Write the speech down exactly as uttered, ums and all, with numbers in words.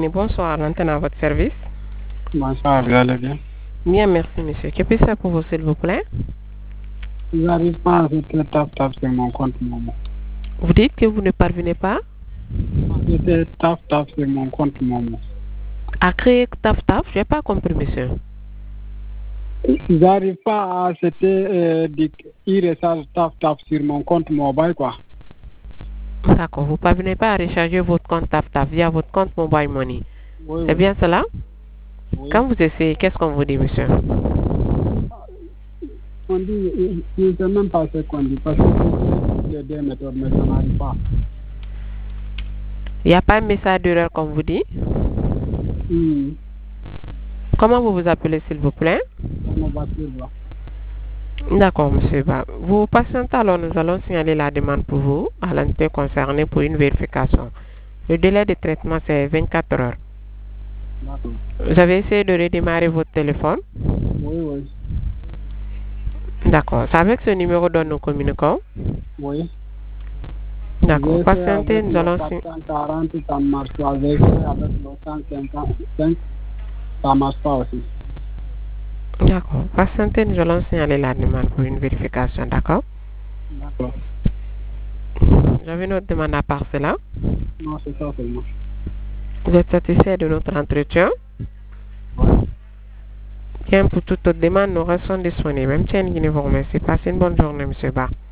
Mini, bonsoir, l'antenne à votre service. Bonsoir, vous allez bien? Bien, merci, monsieur. Que puis-je faire pour vous, s'il vous plaît? Je n'arrive pas à jeter tap tap sur mon compte Momo. Vous dites que vous ne parvenez pas Jeter tap tap sur mon compte Momo. à créer taf taf? Je n'ai pas compris, monsieur. Je n'arrive pas à acheter euh, des e-recharge tap tap sur mon compte mobile, quoi. D'accord, vous ne parvenez pas à recharger votre compte taf taf via votre compte mobile money. Oui, C'est oui. bien cela? Oui. Quand vous essayez, qu'est-ce qu'on vous dit, monsieur? On dit, je ne sais même pas ce qu'on dit, parce que les deux méthodes, mais ça n'arrive pas. Il n'y a pas un message d'erreur qu'on vous dit? Hmm. Comment vous vous appelez, s'il vous plaît? On va suivre. D'accord, monsieur Ba. Vous patientez, alors nous allons signaler la demande pour vous à l'entité concernée pour une vérification. Le délai de traitement, c'est vingt-quatre heures. D'accord. Vous avez essayé de redémarrer votre téléphone? Oui, oui. D'accord. C'est avec ce numéro dont nous communiquons? Oui. D'accord. J'ai fait Patientez, avec nous le allons quatre signaler. cent quarante, ça ne marche pas. J'ai fait avec le cent cinquante-cinq, ça ne marche pas aussi. D'accord. Patientez, nous allons signaler la demande pour une vérification, d'accord? D'accord. J'avais notre demande à part cela. Non, c'est ça seulement. Vous êtes satisfait de notre entretien? Oui. Bien, pour toute autre demande, nous restons disponibles. Même si vous remercie. Passez une bonne journée, monsieur Ba.